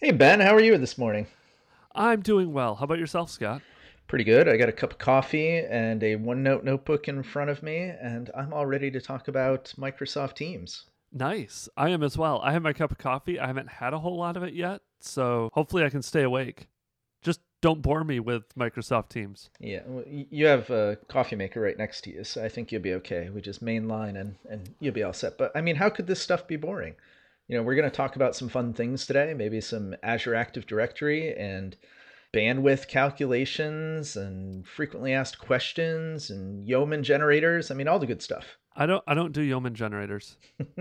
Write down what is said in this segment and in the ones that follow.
Hey Ben, how are you this morning? I'm doing well. How about yourself, Scott? Pretty good. I got a cup of coffee and a OneNote notebook in front of me, and I'm all ready to talk about Microsoft Teams. Nice. I am as well. I have my cup of coffee. I haven't had a whole lot of it yet, so hopefully I can stay awake. Just don't bore me with Microsoft Teams. Yeah, well, you have a coffee maker right next to you, so I think you'll be okay. We just mainline and you'll be all set. But I mean, how could this stuff be boring? We're going to talk about some fun things today, maybe some Azure Active Directory and bandwidth calculations and frequently asked questions and Yeoman generators. I mean, all the good stuff. I don't do Yeoman generators.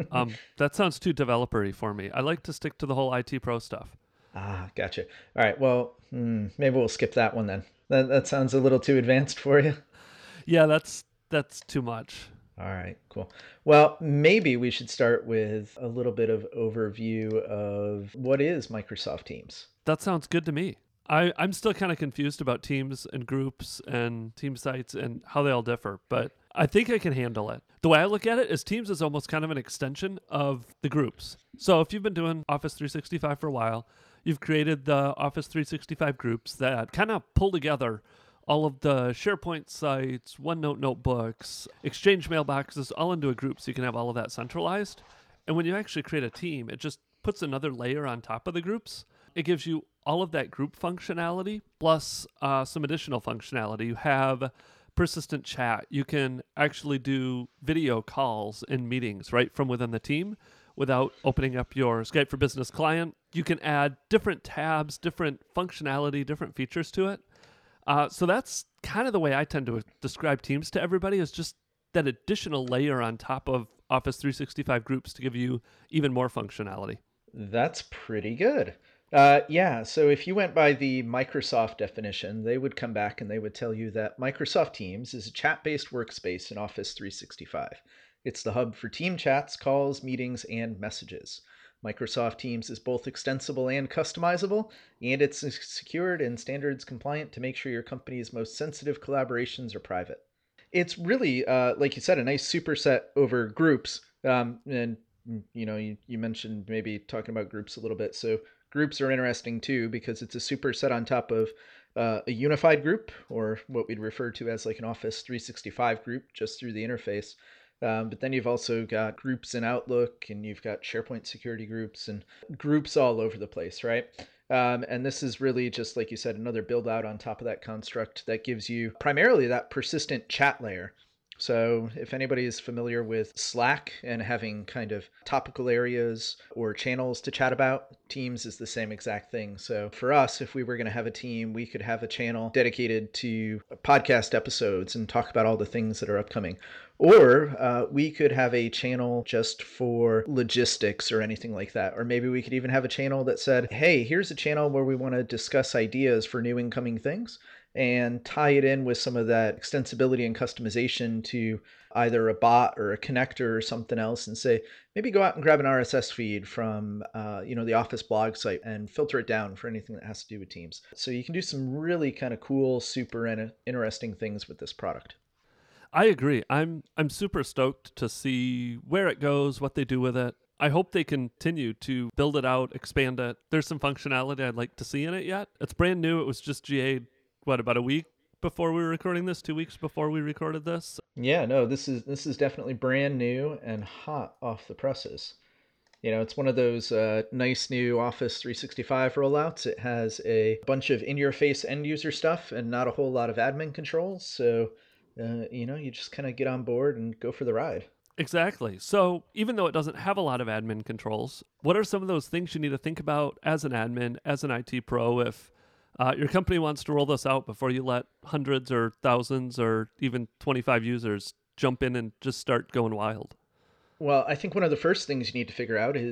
That sounds too developery for me. I like to stick to the whole IT pro stuff. Ah, gotcha. All right. Well, maybe we'll skip that one then. That sounds a little too advanced for you. Yeah, that's too much. All right, cool. Well, maybe we should start with a little bit of overview of what is Microsoft Teams. That sounds good to me. I'm still kind of confused about teams and groups and team sites and how they all differ, but I think I can handle it. The way I look at it is Teams is almost kind of an extension of the groups. So if you've been doing Office 365 for a while, you've created the Office 365 groups that kind of pull together all of the SharePoint sites, OneNote notebooks, Exchange mailboxes all into a group so you can have all of that centralized. And when you actually create a team, it just puts another layer on top of the groups. It gives you all of that group functionality plus some additional functionality. You have persistent chat. You can actually do video calls in meetings right from within the team without opening up your Skype for Business client. You can add different tabs, different functionality, different features to it. So that's kind of the way I tend to describe Teams to everybody, is just that additional layer on top of Office 365 groups to give you even more functionality. That's pretty good. Yeah, so if you went by the Microsoft definition, they would come back and they would tell you that Microsoft Teams is a chat based workspace in Office 365. It's the hub for team chats, calls, meetings, and messages. Microsoft Teams is both extensible and customizable, and it's secured and standards compliant to make sure your company's most sensitive collaborations are private. It's really, like you said, a nice superset over groups. And you mentioned maybe talking about groups a little bit. So groups are interesting too because it's a superset on top of a unified group, or what we'd refer to as like an Office 365 group, just through the interface. But then you've also got groups in Outlook, and you've got SharePoint security groups and groups all over the place, right? And this is really just, like you said, another build out on top of that construct that gives you primarily that persistent chat layer. So, if anybody is familiar with Slack and having kind of topical areas or channels to chat about, Teams is the same exact thing. So, for us, if we were going to have a team, we could have a channel dedicated to podcast episodes and talk about all the things that are upcoming. Or we could have a channel just for logistics or anything like that. Or maybe we could even have a channel that said, hey, here's a channel where we want to discuss ideas for new incoming things and tie it in with some of that extensibility and customization to either a bot or a connector or something else, and say, maybe go out and grab an RSS feed from the Office blog site and filter it down for anything that has to do with Teams. So you can do some really kind of cool, super interesting things with this product. I agree. I'm super stoked to see where it goes, what they do with it. I hope they continue to build it out, expand it. There's some functionality I'd like to see in it yet. It's brand new. It was just GA'd, about a week before we were recording this, 2 weeks before we recorded this. Yeah, no, this is definitely brand new and hot off the presses. It's one of those nice new Office 365 rollouts. It has a bunch of in-your-face end-user stuff and not a whole lot of admin controls. So, you just kind of get on board and go for the ride. Exactly. So even though it doesn't have a lot of admin controls, what are some of those things you need to think about as an admin, as an IT pro, if your company wants to roll this out before you let hundreds or thousands or even 25 users jump in and just start going wild? Well, I think one of the first things you need to figure out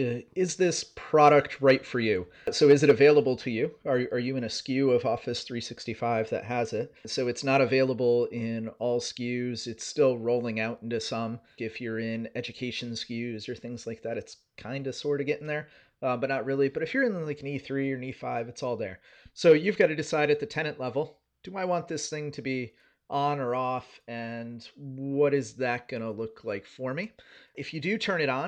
is this product right for you? So is it available to you? Are you in a SKU of Office 365 that has it? So it's not available in all SKUs. It's still rolling out into some. If you're in education SKUs or things like that, it's kind of sort of getting there, but not really. But if you're in like an E3 or an E5, it's all there. So you've got to decide at the tenant level, do I want this thing to be on or off, and what is that going to look like for me? If you do turn it on,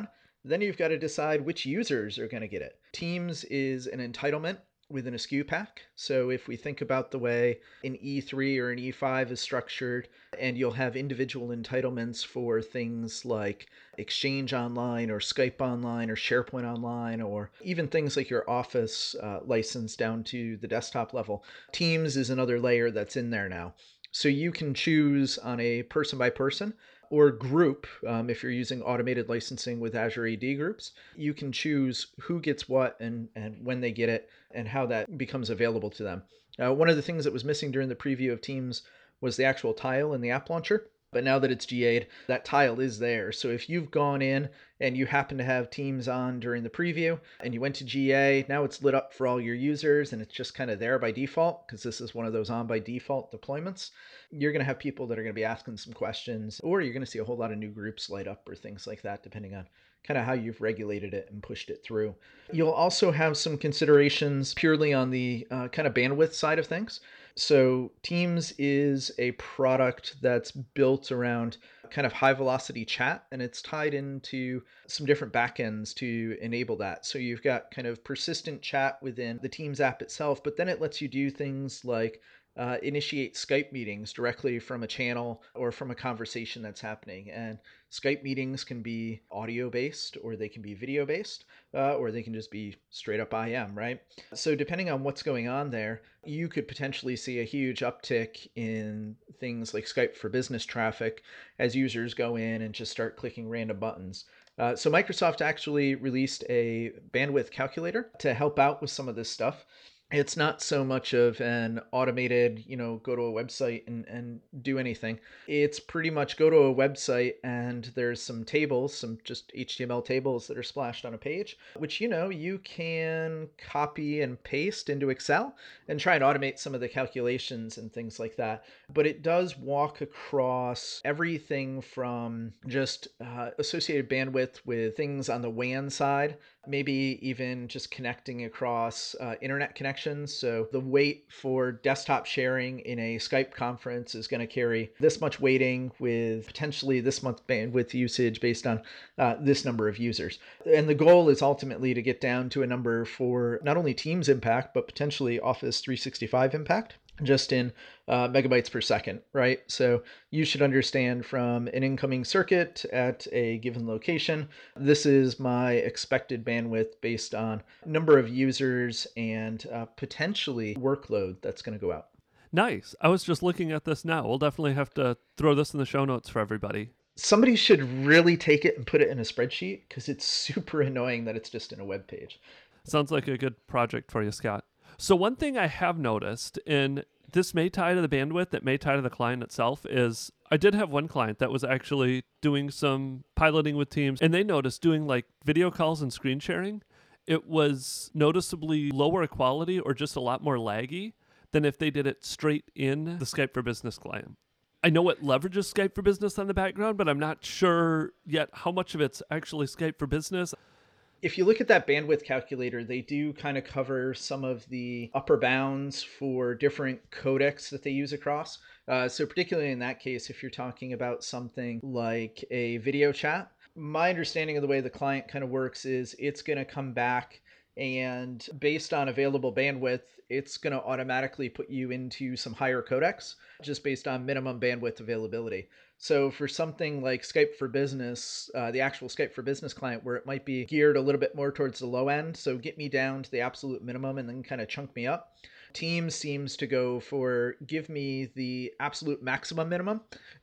Then you've got to decide which users are going to get it. Teams is an entitlement within a SKU pack. So if we think about the way an E3 or an E5 is structured, and you'll have individual entitlements for things like Exchange Online or Skype Online or SharePoint Online, or even things like your Office license down to the desktop level. Teams is another layer that's in there now. So you can choose on a person by person or group, if you're using automated licensing with Azure AD groups, you can choose who gets what and when they get it and how that becomes available to them. One of the things that was missing during the preview of Teams was the actual tile in the app launcher. But now that it's GA'd, that tile is there. So if you've gone in and you happen to have Teams on during the preview and you went to GA, now it's lit up for all your users and it's just kind of there by default because this is one of those on by default deployments. You're going to have people that are going to be asking some questions, or you're going to see a whole lot of new groups light up or things like that, depending on kind of how you've regulated it and pushed it through. You'll also have some considerations purely on the kind of bandwidth side of things. So Teams is a product that's built around kind of high velocity chat, and it's tied into some different backends to enable that. So you've got kind of persistent chat within the Teams app itself, but then it lets you do things like initiate Skype meetings directly from a channel or from a conversation that's happening. And Skype meetings can be audio based, or they can be video based, or they can just be straight up IM, right? So depending on what's going on there, you could potentially see a huge uptick in things like Skype for Business traffic as users go in and just start clicking random buttons. So Microsoft actually released a bandwidth calculator to help out with some of this stuff. It's not so much of an automated, go to a website and do anything. It's pretty much go to a website and there's some tables, some just HTML tables that are splashed on a page, which, you can copy and paste into Excel and try and automate some of the calculations and things like that. But it does walk across everything from just associated bandwidth with things on the WAN side, maybe even just connecting across internet connections. So the weight for desktop sharing in a Skype conference is going to carry this much weighting with potentially this much bandwidth usage based on this number of users. And the goal is ultimately to get down to a number for not only Teams impact, but potentially Office 365 impact, just in megabytes per second, right? So you should understand from an incoming circuit at a given location, this is my expected bandwidth based on number of users and potentially workload that's going to go out. Nice. I was just looking at this now. We'll definitely have to throw this in the show notes for everybody. Somebody should really take it and put it in a spreadsheet because it's super annoying that it's just in a web page. Sounds like a good project for you, Scott. So one thing I have noticed, and this may tie to the bandwidth, it may tie to the client itself, is I did have one client that was actually doing some piloting with Teams, and they noticed doing like video calls and screen sharing, it was noticeably lower quality or just a lot more laggy than if they did it straight in the Skype for Business client. I know it leverages Skype for Business on the background, but I'm not sure yet how much of it's actually Skype for Business. If you look at that bandwidth calculator, they do kind of cover some of the upper bounds for different codecs that they use across. So particularly in that case, if you're talking about something like a video chat, my understanding of the way the client kind of works is it's going to come back and based on available bandwidth, it's going to automatically put you into some higher codecs just based on minimum bandwidth availability. So for something like Skype for Business, the actual Skype for Business client, where it might be geared a little bit more towards the low end, so get me down to the absolute minimum and then kind of chunk me up. Teams seems to go for give me the absolute maximum minimum,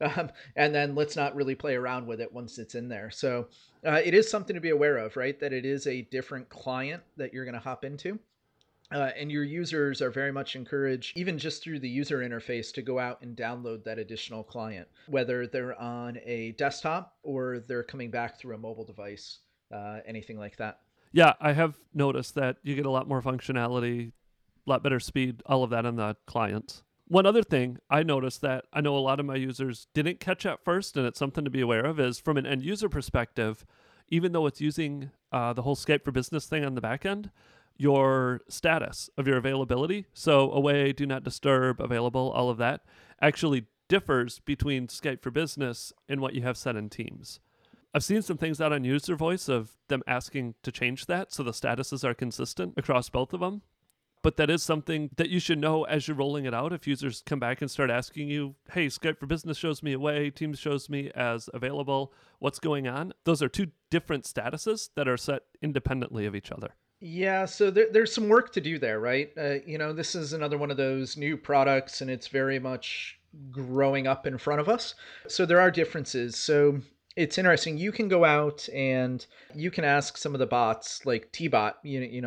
and then let's not really play around with it once it's in there. So it is something to be aware of, right? That it is a different client that you're going to hop into. And your users are very much encouraged, even just through the user interface, to go out and download that additional client, whether they're on a desktop or they're coming back through a mobile device, anything like that. Yeah, I have noticed that you get a lot more functionality, a lot better speed, all of that on the client. One other thing I noticed that I know a lot of my users didn't catch at first, and it's something to be aware of, is from an end user perspective, even though it's using the whole Skype for Business thing on the back end, your status of your availability, so away, do not disturb, available, all of that, actually differs between Skype for Business and what you have set in Teams. I've seen some things out on user voice of them asking to change that so the statuses are consistent across both of them. But that is something that you should know as you're rolling it out. If users come back and start asking you, hey, Skype for Business shows me away, Teams shows me as available, what's going on? Those are two different statuses that are set independently of each other. Yeah, so there's some work to do there, right? This is another one of those new products, and it's very much growing up in front of us. So there are differences. So it's interesting. You can go out and you can ask some of the bots, like Tbot.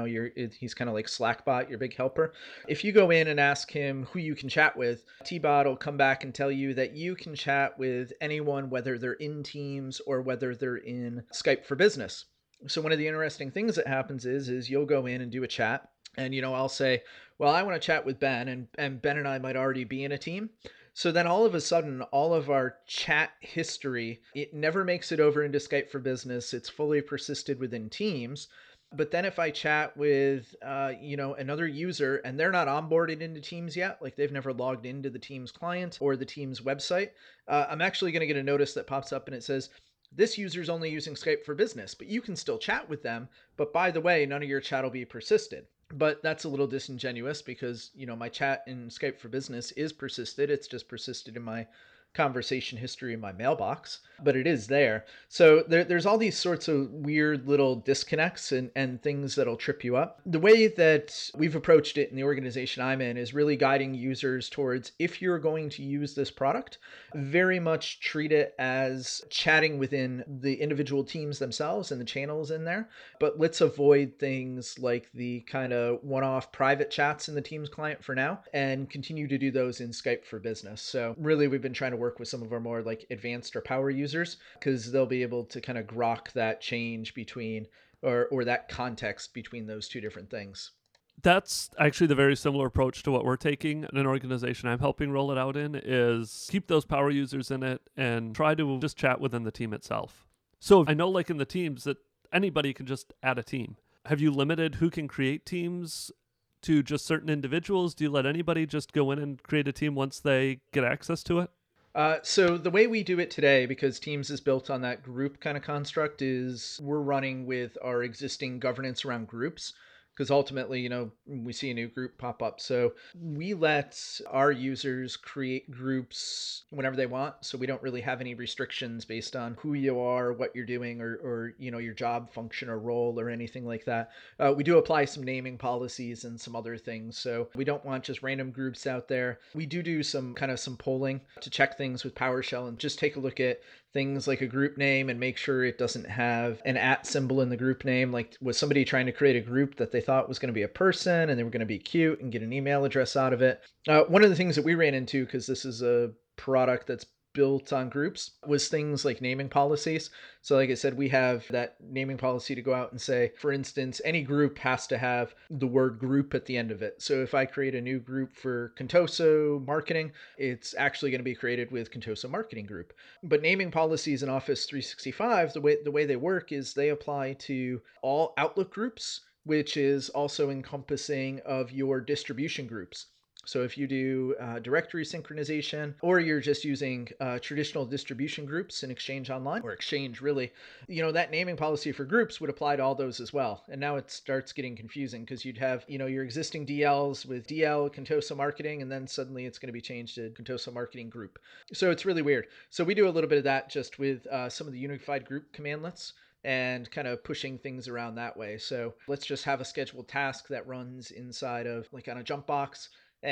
He's kind of like Slackbot, your big helper. If you go in and ask him who you can chat with, Tbot will come back and tell you that you can chat with anyone, whether they're in Teams or whether they're in Skype for Business. So one of the interesting things that happens is you'll go in and do a chat, and I'll say, well, I want to chat with Ben, and Ben and I might already be in a team. So then all of a sudden, all of our chat history, it never makes it over into Skype for Business. It's fully persisted within Teams. But then if I chat with, another user and they're not onboarded into Teams yet, like they've never logged into the Teams client or the Teams website, I'm actually going to get a notice that pops up and it says, this user's only using Skype for Business, but you can still chat with them. But by the way, none of your chat will be persisted. But that's a little disingenuous because, my chat in Skype for Business is persisted. It's just persisted in my conversation history in my mailbox, but it is there. So there's all these sorts of weird little disconnects and things that'll trip you up. The way that we've approached it in the organization I'm in is really guiding users towards, if you're going to use this product, very much treat it as chatting within the individual teams themselves and the channels in there. But let's avoid things like the kind of one-off private chats in the Teams client for now and continue to do those in Skype for Business. So really, we've been trying to work with some of our more like advanced or power users because they'll be able to kind of grok that change between or that context between those two different things. That's actually the very similar approach to what we're taking in an organization I'm helping roll it out in, is keep those power users in it and try to just chat within the team itself. So I know, like in the teams, that anybody can just add a team. Have you limited who can create teams to just certain individuals? Do you let anybody just go in and create a team once they get access to it? So the way we do it today, because Teams is built on that group kind of construct, is we're running with our existing governance around groups. Because ultimately, we see a new group pop up. So we let our users create groups whenever they want. So we don't really have any restrictions based on who you are, what you're doing, or your job function or role or anything like that. We do apply some naming policies and some other things. So we don't want just random groups out there. We do some polling to check things with PowerShell and just take a look at things like a group name and make sure it doesn't have an @ symbol in the group name. Like, was somebody trying to create a group that they thought was going to be a person and they were going to be cute and get an email address out of it? One of the things that we ran into, because this is a product that's built on groups, was things like naming policies. So like I said, we have that naming policy to go out and say, for instance, any group has to have the word group at the end of it. So if I create a new group for Contoso marketing, it's actually going to be created with Contoso marketing group. But naming policies in Office 365, the way they work is they apply to all Outlook groups, which is also encompassing of your distribution groups. So if you do directory synchronization, or you're just using traditional distribution groups in Exchange Online, or Exchange really, that naming policy for groups would apply to all those as well. And now it starts getting confusing because you'd have, your existing DLs with DL Contoso Marketing, and then suddenly it's going to be changed to Contoso Marketing Group. So it's really weird. So we do a little bit of that just with some of the unified group commandlets and kind of pushing things around that way. So let's just have a scheduled task that runs inside of, like, on a jump box,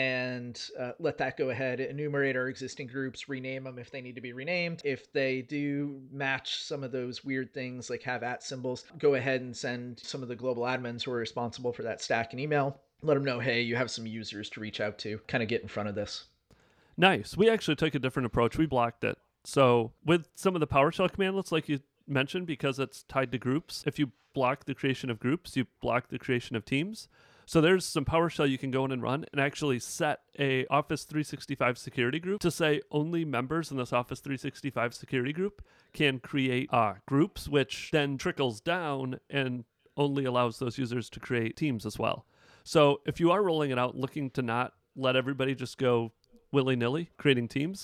and let that go ahead, enumerate our existing groups, rename them if they need to be renamed. If they do match some of those weird things like have @ symbols, go ahead and send some of the global admins who are responsible for that stack an email. Let them know, hey, you have some users to reach out to, kind of get in front of this. Nice. We actually took a different approach. We blocked it. So with some of the PowerShell commandlets, like you mentioned, because it's tied to groups, if you block the creation of groups, you block the creation of teams. So there's some PowerShell you can go in and run and actually set a Office 365 security group to say only members in this Office 365 security group can create groups, which then trickles down and only allows those users to create teams as well. So if you are rolling it out looking to not let everybody just go willy-nilly creating teams,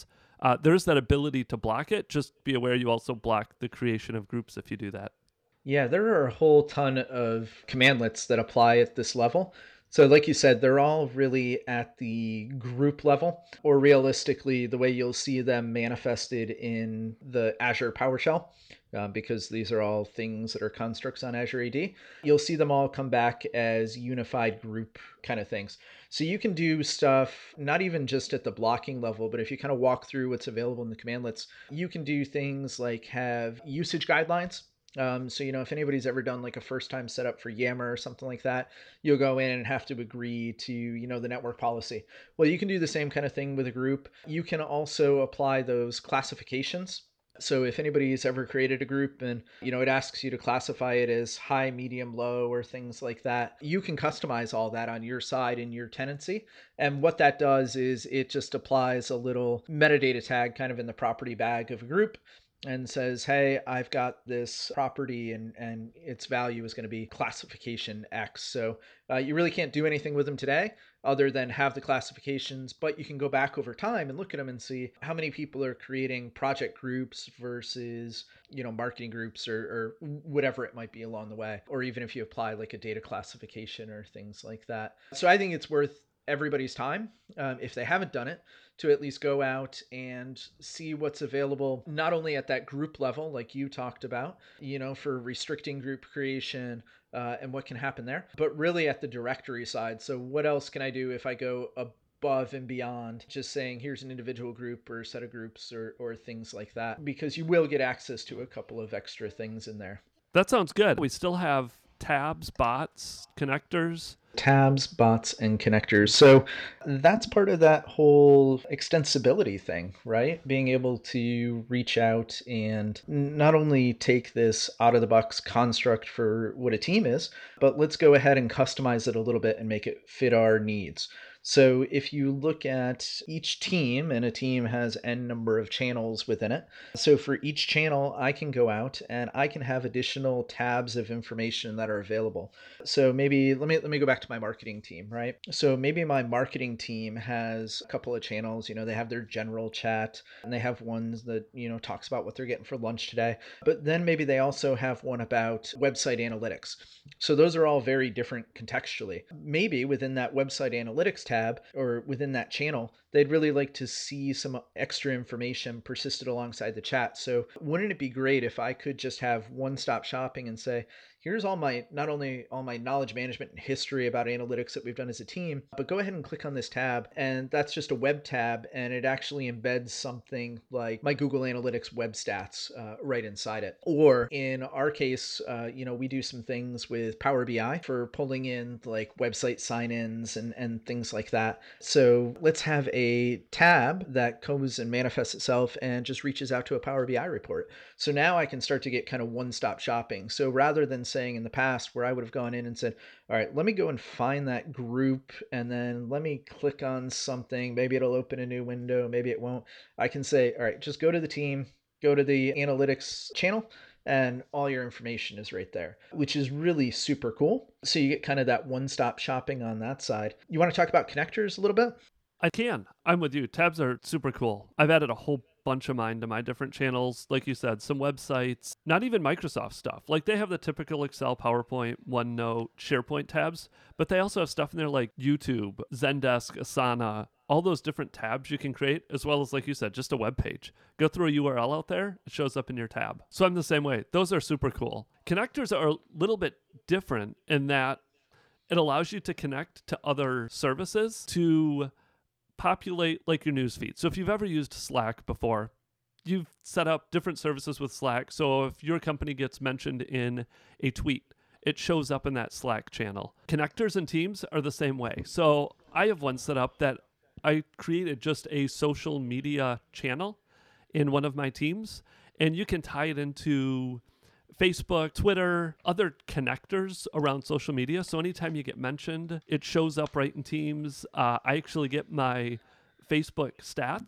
There's that ability to block it. Just be aware you also block the creation of groups if you do that. Yeah, there are a whole ton of commandlets that apply at this level. So, like you said, they're all really at the group level, or realistically, the way you'll see them manifested in the Azure PowerShell, because these are all things that are constructs on Azure AD. You'll see them all come back as unified group kind of things. So, you can do stuff not even just at the blocking level, but if you kind of walk through what's available in the commandlets, you can do things like have usage guidelines. So, if anybody's ever done like a first time setup for Yammer or something like that, you'll go in and have to agree to, the network policy. Well, you can do the same kind of thing with a group. You can also apply those classifications. So if anybody's ever created a group and, it asks you to classify it as high, medium, low, or things like that, you can customize all that on your side in your tenancy. And what that does is it just applies a little metadata tag kind of in the property bag of a group and says, hey, I've got this property and its value is going to be classification X. So you really can't do anything with them today other than have the classifications, but you can go back over time and look at them and see how many people are creating project groups versus, marketing groups or whatever it might be along the way, or even if you apply like a data classification or things like that. So I think it's worth everybody's time, if they haven't done it, to at least go out and see what's available, not only at that group level, like you talked about, for restricting group creation and what can happen there, but really at the directory side. So what else can I do if I go above and beyond just saying, here's an individual group or set of groups or things like that, because you will get access to a couple of extra things in there. That sounds good. We still have tabs, bots, connectors. Tabs, bots, and connectors. So that's part of that whole extensibility thing, right? Being able to reach out and not only take this out of the box construct for what a team is, but let's go ahead and customize it a little bit and make it fit our needs. So if you look at each team, and a team has n number of channels within it. So for each channel, I can go out and I can have additional tabs of information that are available. So maybe let me go back to my marketing team, right? So maybe my marketing team has a couple of channels. They have their general chat, and they have ones that, talks about what they're getting for lunch today. But then maybe they also have one about website analytics. So those are all very different contextually. Maybe within that website analytics tab or within that channel, they'd really like to see some extra information persisted alongside the chat. So wouldn't it be great if I could just have one-stop shopping and say, here's not only all my knowledge management and history about analytics that we've done as a team, but go ahead and click on this tab. And that's just a web tab. And it actually embeds something like my Google Analytics web stats right inside it. Or in our case, we do some things with Power BI for pulling in like website sign-ins and things like that. So let's have a tab that comes and manifests itself and just reaches out to a Power BI report. So now I can start to get kind of one-stop shopping. So rather than saying in the past where I would have gone in and said, all right, let me go and find that group and then let me click on something. Maybe it'll open a new window. Maybe it won't. I can say, all right, just go to the team, go to the analytics channel, and all your information is right there, which is really super cool. So you get kind of that one-stop shopping on that side. You want to talk about connectors a little bit? I can. I'm with you. Tabs are super cool. I've added a whole bunch of mine to my different channels. Like you said, some websites, not even Microsoft stuff. Like they have the typical Excel, PowerPoint, OneNote, SharePoint tabs, but they also have stuff in there like YouTube, Zendesk, Asana, all those different tabs you can create, as well as, like you said, just a web page. Go through a URL out there, it shows up in your tab. So I'm the same way. Those are super cool. Connectors are a little bit different in that it allows you to connect to other services to populate like your newsfeed. So if you've ever used Slack before, you've set up different services with Slack. So if your company gets mentioned in a tweet, it shows up in that Slack channel. Connectors and Teams are the same way. So I have one set up that I created just a social media channel in one of my teams, and you can tie it into Facebook, Twitter, other connectors around social media. So anytime you get mentioned, it shows up right in Teams. I actually get my Facebook stats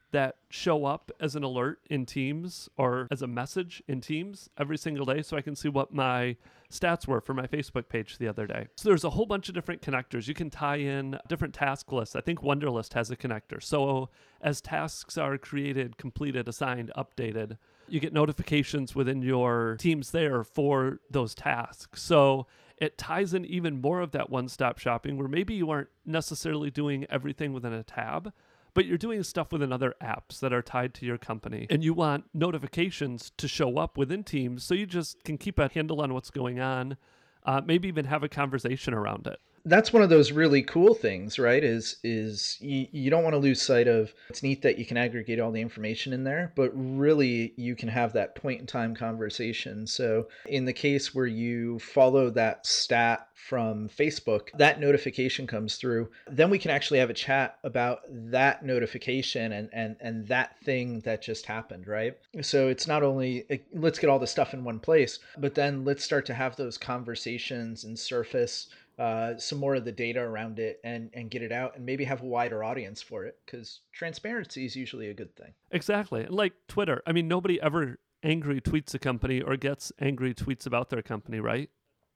that show up as an alert in Teams or as a message in Teams every single day so I can see what my stats were for my Facebook page the other day. So there's a whole bunch of different connectors. You can tie in different task lists. I think Wunderlist has a connector. So as tasks are created, completed, assigned, updated, you get notifications within your Teams there for those tasks. So it ties in even more of that one-stop shopping where maybe you aren't necessarily doing everything within a tab, but you're doing stuff within other apps that are tied to your company. And you want notifications to show up within Teams so you just can keep a handle on what's going on, maybe even have a conversation around it. That's one of those really cool things, right? Is you don't want to lose sight of, it's neat that you can aggregate all the information in there, but really you can have that point in time conversation. So in the case where you follow that stat from Facebook, that notification comes through, then we can actually have a chat about that notification and that thing that just happened, right? So it's not only, let's get all the stuff in one place, but then let's start to have those conversations and surface some more of the data around it and get it out and maybe have a wider audience for it, because transparency is usually a good thing. Exactly. And like Twitter, I mean, nobody ever angry tweets a company or gets angry tweets about their company, right?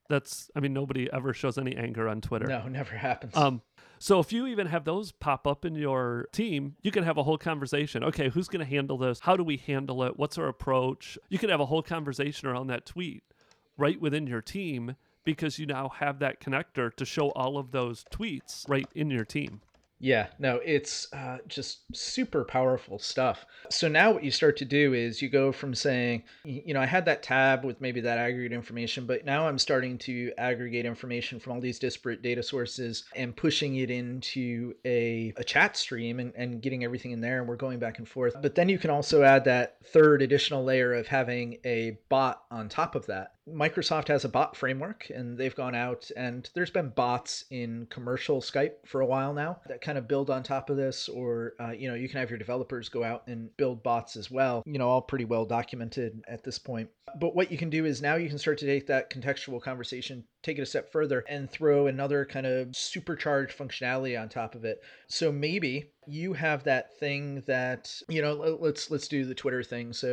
Nobody ever shows any anger on Twitter. No, never happens. So if you even have those pop up in your team, you can have a whole conversation. Okay, who's going to handle this? How do we handle it? What's our approach? You can have a whole conversation around that tweet right within your team, because you now have that connector to show all of those tweets right in your team. Yeah, no, it's just super powerful stuff. So now what you start to do is you go from saying, I had that tab with maybe that aggregate information, but now I'm starting to aggregate information from all these disparate data sources and pushing it into a chat stream and getting everything in there, and we're going back and forth. But then you can also add that third additional layer of having a bot on top of that. Microsoft has a bot framework, and they've gone out, and there's been bots in commercial Skype for a while now that kind of build on top of this, or you can have your developers go out and build bots as well, all pretty well documented at this point. But what you can do is now you can start to take that contextual conversation, take it a step further, and throw another kind of supercharged functionality on top of it. So maybe you have that thing that, let's do the Twitter thing. So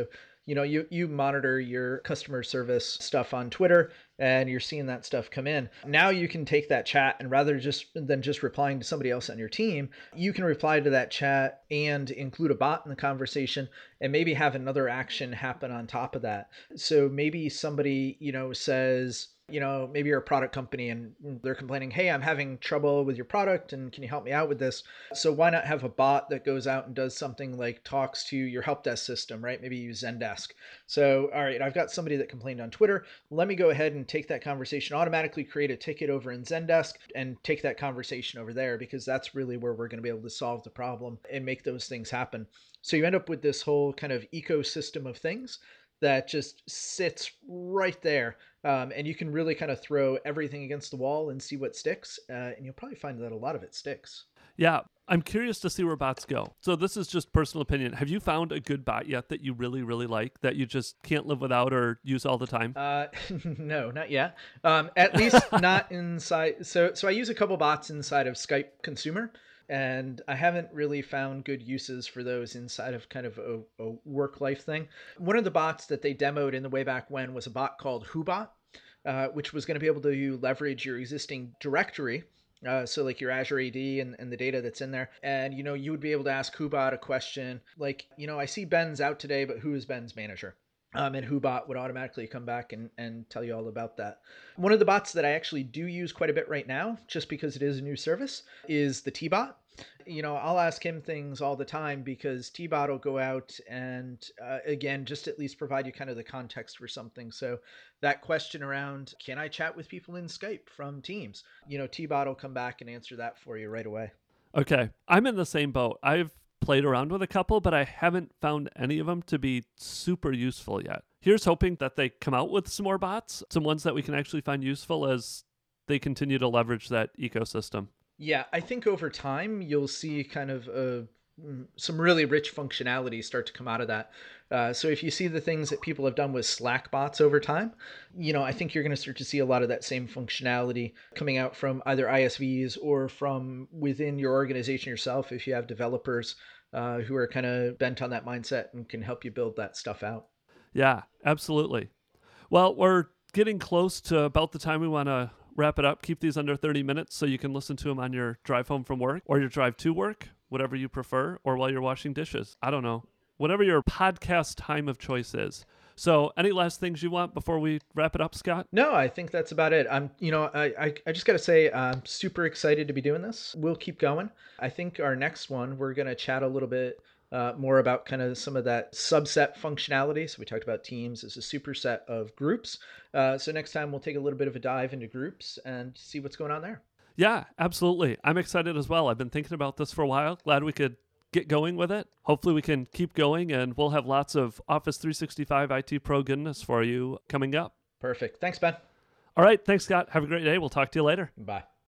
you monitor your customer service stuff on Twitter, and you're seeing that stuff come in. Now you can take that chat, and rather than just replying to somebody else on your team, you can reply to that chat and include a bot in the conversation, and maybe have another action happen on top of that. So maybe somebody, says, maybe you're a product company and they're complaining, hey, I'm having trouble with your product, and can you help me out with this? So why not have a bot that goes out and does something like talks to your help desk system, right? Maybe use Zendesk. So, all right, I've got somebody that complained on Twitter. Let me go ahead and take that conversation, automatically create a ticket over in Zendesk and take that conversation over there, because that's really where we're going to be able to solve the problem and make those things happen. So you end up with this whole kind of ecosystem of things that just sits right there. And you can really kind of throw everything against the wall and see what sticks. And you'll probably find that a lot of it sticks. Yeah, I'm curious to see where bots go. So this is just personal opinion. Have you found a good bot yet that you really, really like, that you just can't live without or use all the time? No, not yet. At least not inside. So I use a couple bots inside of Skype Consumer, and I haven't really found good uses for those inside of kind of a work life thing. One of the bots that they demoed in the way back when was a bot called WhoBot, which was going to be able to leverage your existing directory. So like your Azure AD and the data that's in there. And, you would be able to ask WhoBot a question like, I see Ben's out today, but who is Ben's manager? And WhoBot would automatically come back and tell you all about that. One of the bots that I actually do use quite a bit right now, just because it is a new service, is the Tbot. I'll ask him things all the time, because Tbot will go out and, again, just at least provide you kind of the context for something. So that question around, can I chat with people in Skype from Teams? Tbot will come back and answer that for you right away. Okay. I'm in the same boat. I've played around with a couple, but I haven't found any of them to be super useful yet. Here's hoping that they come out with some more bots, some ones that we can actually find useful as they continue to leverage that ecosystem. Yeah, I think over time you'll see kind of some really rich functionality start to come out of that. So if you see the things that people have done with Slack bots over time, I think you're going to start to see a lot of that same functionality coming out from either ISVs or from within your organization yourself if you have developers who are kind of bent on that mindset and can help you build that stuff out. Yeah, absolutely. Well, we're getting close to about the time we want to wrap it up. Keep these under 30 minutes so you can listen to them on your drive home from work or your drive to work, whatever you prefer, or while you're washing dishes. I don't know. Whatever your podcast time of choice is. So, any last things you want before we wrap it up, Scott? No, I think that's about it. I just got to say, I'm super excited to be doing this. We'll keep going. I think our next one, we're going to chat a little bit more about kind of some of that subset functionality. So we talked about teams as a superset of groups. So next time we'll take a little bit of a dive into groups and see what's going on there. Yeah, absolutely. I'm excited as well. I've been thinking about this for a while. Glad we could get going with it. Hopefully we can keep going, and we'll have lots of Office 365 IT Pro goodness for you coming up. Perfect. Thanks, Ben. All right. Thanks, Scott. Have a great day. We'll talk to you later. Bye.